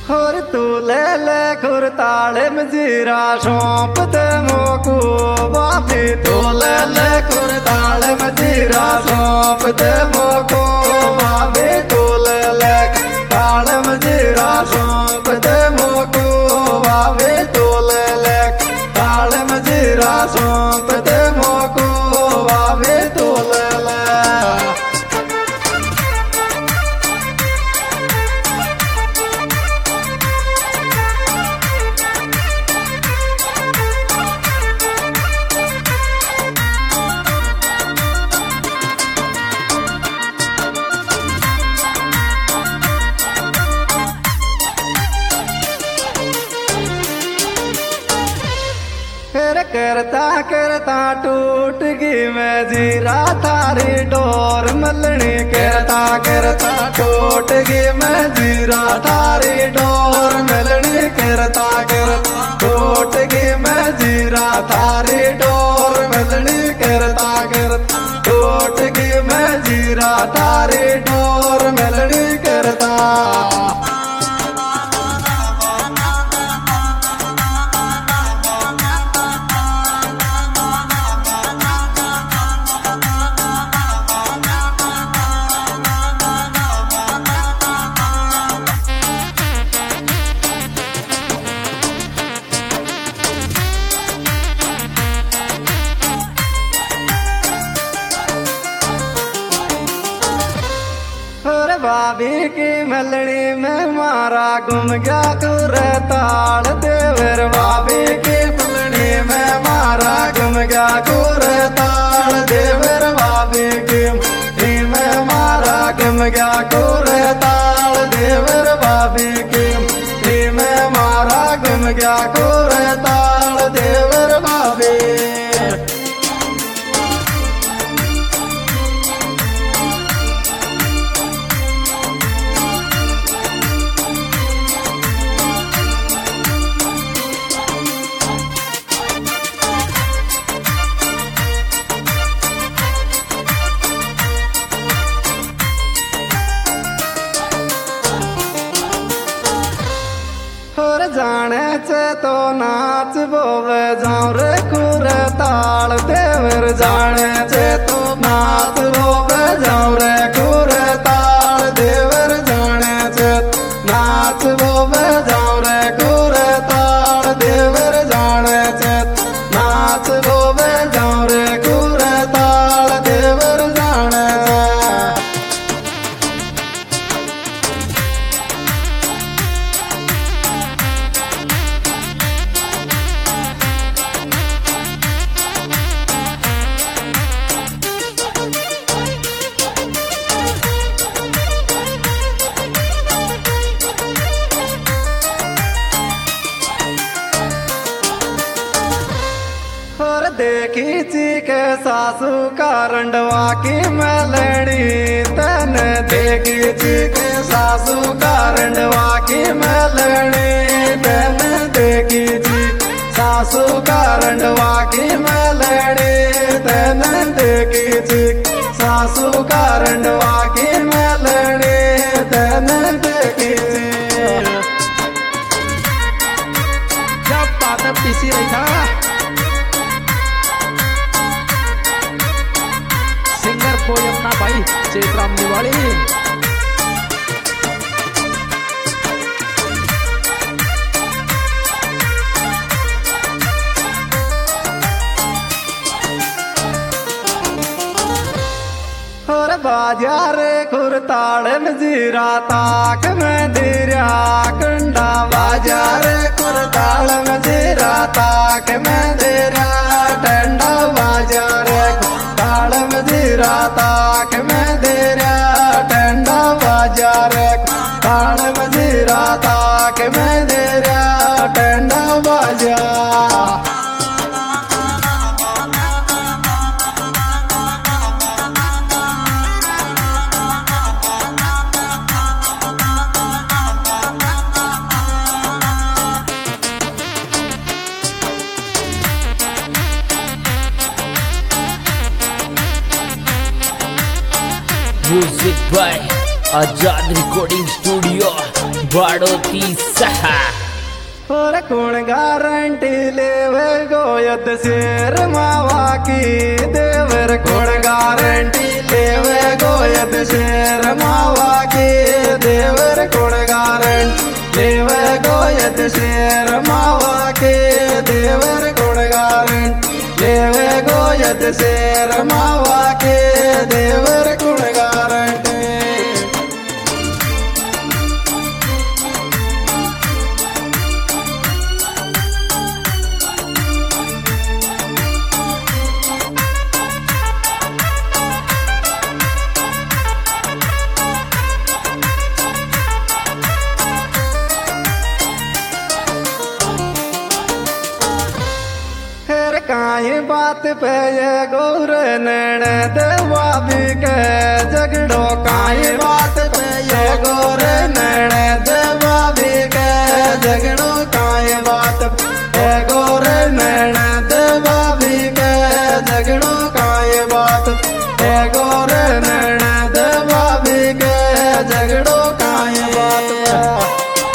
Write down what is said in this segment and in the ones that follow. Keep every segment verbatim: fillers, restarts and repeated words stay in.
और तू ले ले खुरताले मजीरा सौंप दे मोको बाबी तू ले ले खुरताले मजीरा सौंप दे मोको बाबी तू ले ले ताले मजीरा सौंप दे मोको बाबी तू ले ले ताले मजीरा सौंप दे मोको बाबी तू ले ले फिर करता करता टूट गई मैं जीरा थारी डोर मलनी करता करता टूट गई मैं जीरा थारी डोर मलनी करता करता टूट गई मैं जीरा थारी डोर मलनी करता करता टूट गई मैं जीरा थारी डोर मलनी करता भाभी की मलड़ी में मारा गुम गया कुर ताल देवर भाभी की मलड़ी में मारा गुम गया कुर ताल देवर भाभी की मलड़ी में मारा गुम गया कुर ताल देवर भाभी की मलड़ी में मारा गुम गया कुर ताल देवर भाभी जाने चे तो नाच बोवे जाऊं रे कुर ताल देवर जाने चे तो नाच बोवे जाऊं रे कुर ताल देवर जाने चे नाच बोवे जाऊं रे कुर ताल देवर जाने चे नाच बोवे जाऊं रे कुर ताल देवर जाने देखी ची के सासू का रंडवा की मलड़ी तन देखी ची के सासू का रंडवा की मलड़ी तन देखी ची सासू का रंडवा की मलड़ी तन देखी ची सासू का रंडवा की मलड़ी तन देखी ची जब बात पीसी रही था कोई अपना भाई चेतराम निवाड़ी और बाजार खुरताड़ मजीरा ताक में धीरा कंडा बाजार खुरताड़ मजीरा ताक में धीरा टंडा बाजार ताल मजीरा ताक में देरा टंडा बाजार ताल मजीरा ताक में देरा टंडा बाजार music by Azad recording studio बाड़ोती सहा और कौन गारंटी लेवे गोयत शेर मावा की देवर कौन गारंटी लेवे गोयत शेर मावा की देवर कौन गारंटी लेवे गोयत शेर मावा के देवर कौन गारंटी लेवे गोयत शेर मावा के देवर कौन गारंटी। काई बात पे ये गौर नैन देवा भी के झगड़ो काई बात पे ये गौर नैन देवा भी के झगड़ो काई बात पे गौर नैन देवा भी के झगड़ो काई बात पे गौर नैन देवा भी के झगड़ो काई बात पे।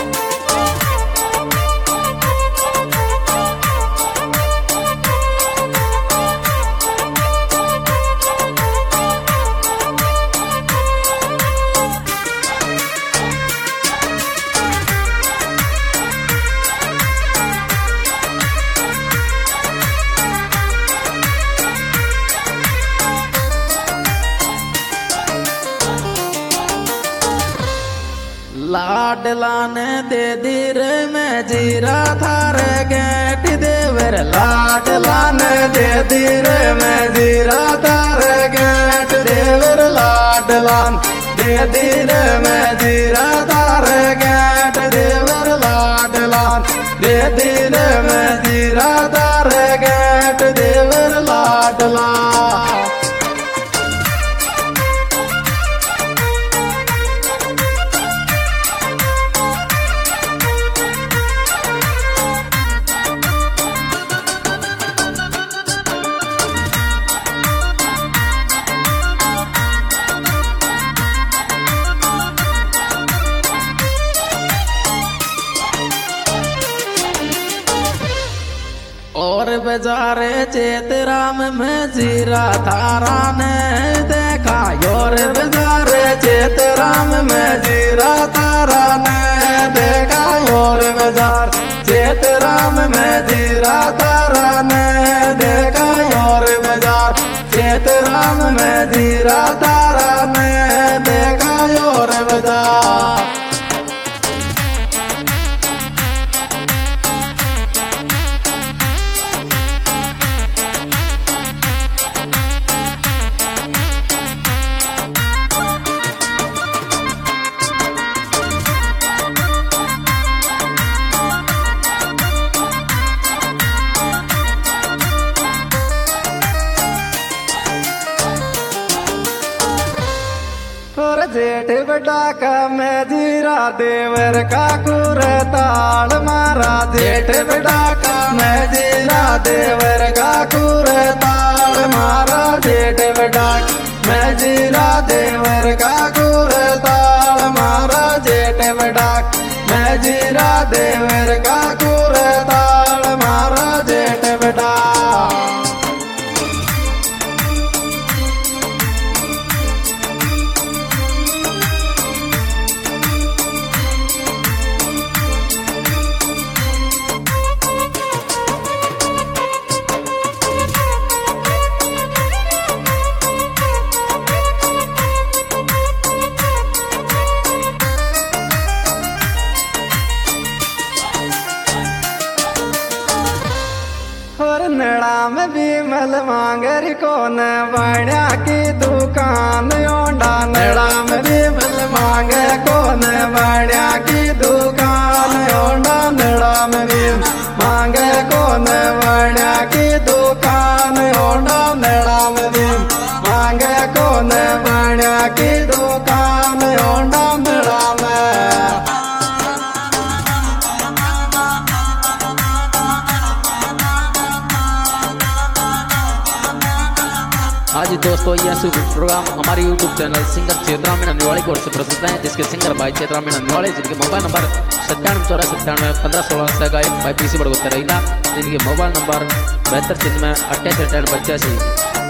लाडला ने दे दीर में जीरा थार गेट देवर लाडला ने दे दीर में जीरा थार गेट देवर लाडला दे दीर में जीरा थार गेट देवर लाडला दे दीर में जीरा थार गेट देवर लाडला। और बाजारे चेतराम में जीरा थारा ने देखा और बाजारे चेतराम में जीरा थारा ने देखा और बाजार चेतराम में जीरा थारा ने देखा और बाजार चेतराम में जीरा थारा ने देखा और बाजार। जेठ बड़ा का मैं जीरा देवर का कुर ताल मारा जेठ बड़ा का मैं जीरा देवर का कुर ताल मारा जेठ बड़ा मैं जीरा देवर का कुर ताल मारा जेठ बड़ा मैं जीरा देवर का कुर ताल मारा जेठ बड़ा। नड़ा में विमल मांगर कौन बड़ा की दुकान ओंडा नड़ा में विमल मांग कौन बड़ा की दुकान ओंडा नड़ा में विमल मांग कौन बड़ा की दुकान ओंडा नड़ा में विमल मांग कौन बड़ा की दुकान ओंडा नड़ा में। जी दोस्तों, यह शुभ प्रोग्राम हमारे YouTube channel singer Chetra Meena Niwari की ओर से प्रस्तुत है, जिसके सिंगर भाई चेतरा मीणा निवाड़ी, जिनके मोबाइल नंबर सत्तानवे चौरा सत्तानवे पंद्रह सोलह से गायक भाई पीसी बड़गोत्तर रहीना, जिनके मोबाइल नंबर बहत्तर चिन्ह में अट्ठासी अट्ठानवे पचासी।